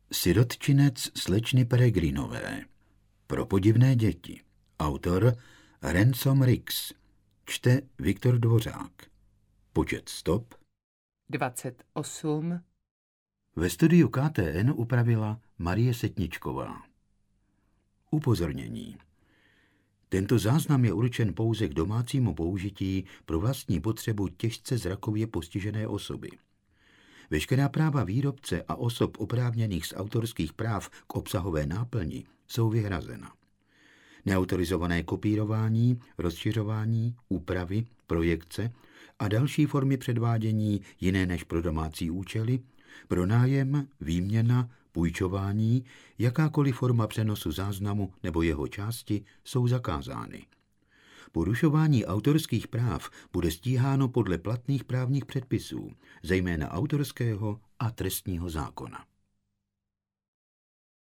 Sirotčinec slečny Peregrinové. Pro podivné děti. Autor Ransom Riggs. Čte Viktor Dvořák. Počet stop 28. Ve studiu KTN upravila Marie Setničková. Upozornění. Tento záznam je určen pouze k domácímu použití pro vlastní potřebu těžce zrakově postižené osoby. Veškerá práva výrobce a osob oprávněných z autorských práv k obsahové náplni jsou vyhrazena. Neautorizované kopírování, rozšiřování, úpravy, projekce a další formy předvádění jiné než pro domácí účely, pronájem, výměna, půjčování, jakákoliv forma přenosu záznamu nebo jeho části jsou zakázány. Porušování autorských práv bude stíháno podle platných právních předpisů, zejména autorského a trestního zákona.